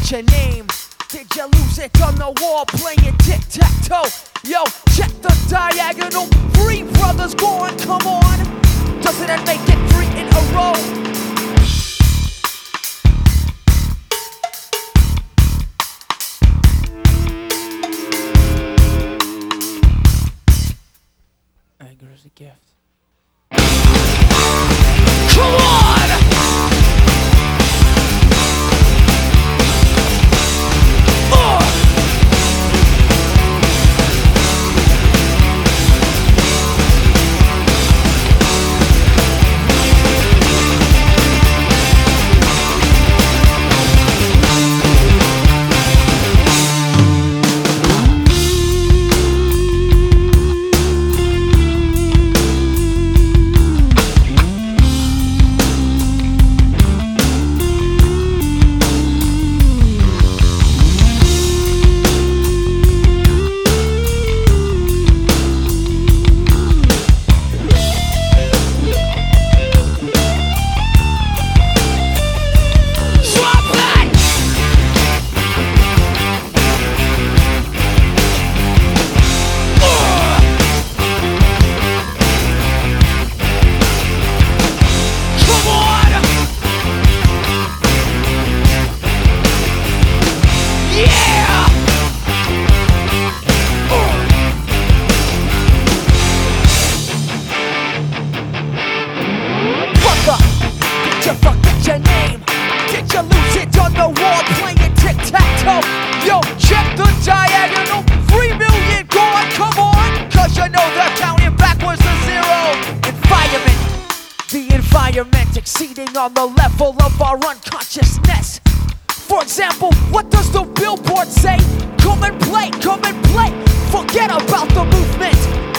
forget your name? Did you lose it on the wall playing tic-tac-toe? Yo, check the diagonal. 3 brothers gone, come on. Doesn't that make it 3 in a row? Anger is a gift. Come on! Yo, check the diagonal. 3 million gone, come on. Cause you know they're counting backwards to 0. Environment, the environment exceeding on the level of our unconsciousness. For example, what does the billboard say? Come and play, forget about the movement.